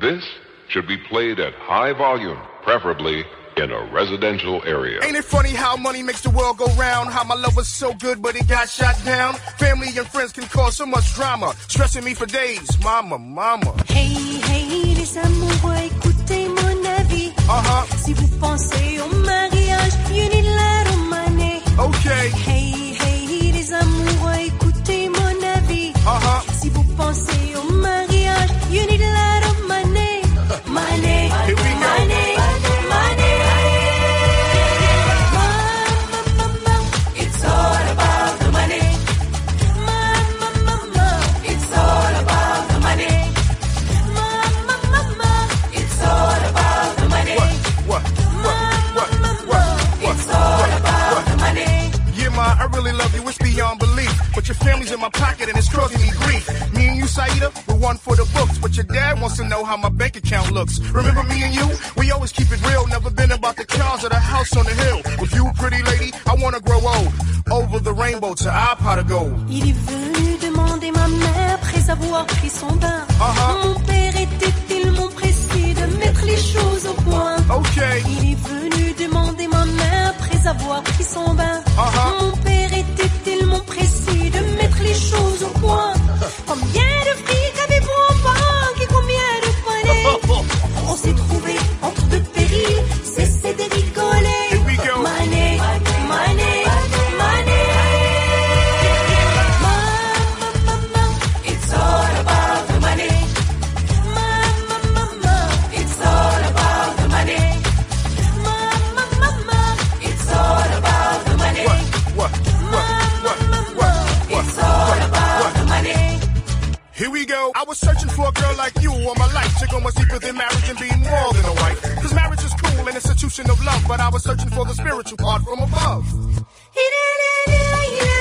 This should be played at high volume, preferably in a residential area. Ain't it funny how money makes the world go round? How my love was so good, but it got shot down. Family and friends can cause so much drama, stressing me for days. Mama, mama. Hey, hey, les amoureux, écoutez mon avis. Si vous pensez au mariage, you need a lot of money. Okay. Hey, hey, les amoureux, écoutez mon avis. Si vous pensez au mariage, you need a lot of money. Money, Here we go. money, money. It's all about the money. Mama, it's all about the money. Mama, it's all about the money. What? It's all about the money. Yeah, ma, I really love you, it's beyond belief. But your family's in my pocket and it's causing me grief. Me and you, Saida, we're one for the books. But your dad wants to know how my bank account looks. Remember me and you? We always keep it real. Never been about the cars or the house on the hill. With you, pretty lady, I wanna grow old. Over the rainbow to our pot of gold. Il est venu demander ma mère après avoir pris son bain. Mon père était tellement pressé de mettre les choses au point. Okay. Il est venu demander ma mère après avoir pris son bain. Mon père était tellement pressé de mettre les choses au point. Combien de fric avez-vous en banque et combien de poignets? On s'est trouvé entre deux périls, cessez de rigoler. Here we go. Money, money, money. Mama, it's all about the money. Mama, it's all about the money. Mama, it's all about the money. What? It's all about the money. Here we go. I was searching for a girl like you all my life. To go much deeper than marriage and being more than a wife. Cause marriage is cool, an institution of love. But I was searching for the spiritual part from above.